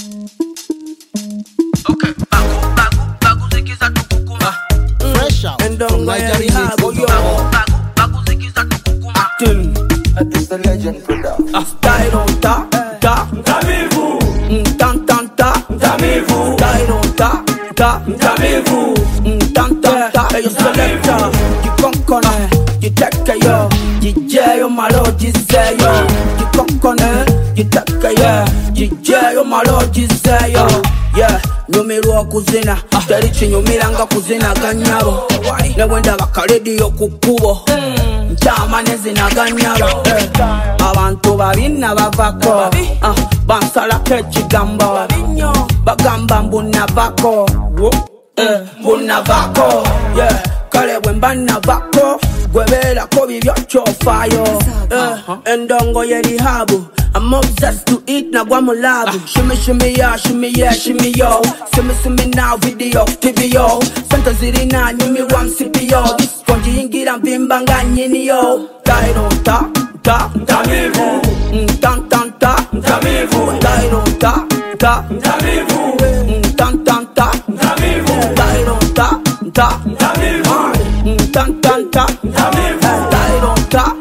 Okay, bagu zikiza tukukuma. Fresh out from Nigeria. Bagu zikiza tukukuma. It's the legend product. Style on ta, Tamivu, tan tan ta, Tamivu, style on ta, Tamivu, tan tan ta. Hey, you selector, you concone, you take yo, you jail my lord, you say yo, you concone, you take yo, you jail my lord, you say yo. Yeah, nyumirwa kuzina, terichi nyumiranga kuzina ganyabo. Newenda bakalediyo kukubo, nchama nezina ganyabo. Abantu babina bavako, bansala kechigambo, bagamba mbuna vako, mbuna vako. Yeah, kale wembana vako, gwebela kobi vyochofayo. Endongo yerihabu, I'm obsessed to eat na guamulabu. Shimmy shimmy ya, shimmy yeah, shimmy yo. Shimmy now video, TV yo. Santa zirina nyumi wan CPO. This konji ingira vimbanga nyini yo. Tairo ta, Tamivu, tan tan ta, Tamivu, tairo ta, Tamivu, tan tan ta, Tamivu, tairo ta, Tamivu, tan tan ta, tairo ta,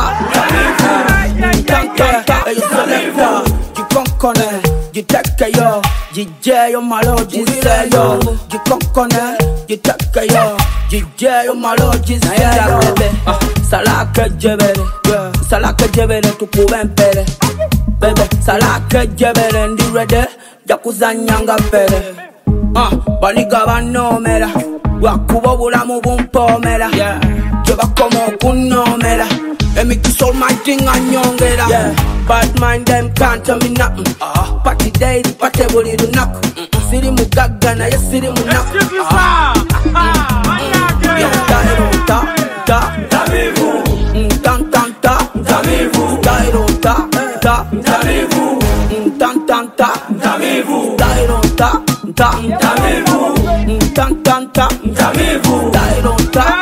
hey, you selector, you concone, you take yo, you jail my lord, you say yo, you concone, you take yo, you jail my lord, you say yo. Salaka jebele tukubempele, bebe. Salaka jebele ndi ready, yakuzanyanga pele. Baliga banomera, wakuba bulamu bumpomera. Jebakomo kunomera. Let me kiss all my thing and yongera. Yeah, bad mind them can't tell me nothing. Party day, the party body do knock. Siri mugaga na yes siri munak. Tamivu, Tan tan ta, Tamivu, tairo ta, Tamivu, tan tan ta, Tamivu, tairo ta, Tamivu, tan tan ta, Tamivu, tairo ta,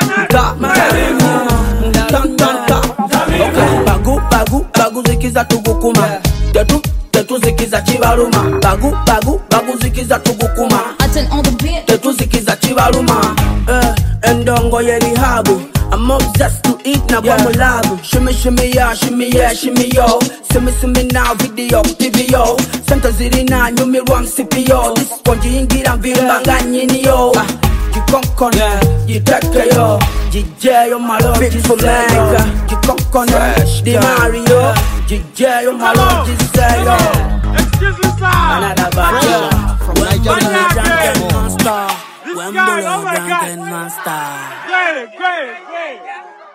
tan tan ta. Okay, bagu zikiza tugukuma. Tetu zikiza chibaluma. Bagu zikiza tugukuma. Attend on the beat. Tetu zikiza chibaluma. Endongo yerihabu. I'm obsessed to eat na guamulabu. Shimmy ya, shimmy yeah, shimmy yo. Shimmy now video, TV yo. Santa zirina nyumi rwam CPO. This konji ingira vimbanga nyini yo. You concone, you take yo, you jail my lord, you say yo. You concone, the Mario, you jail my lord, you say yo. Excuse me, sir. Another bad From Nigeria. drunken monster. This guy, oh my God. Monster. Great.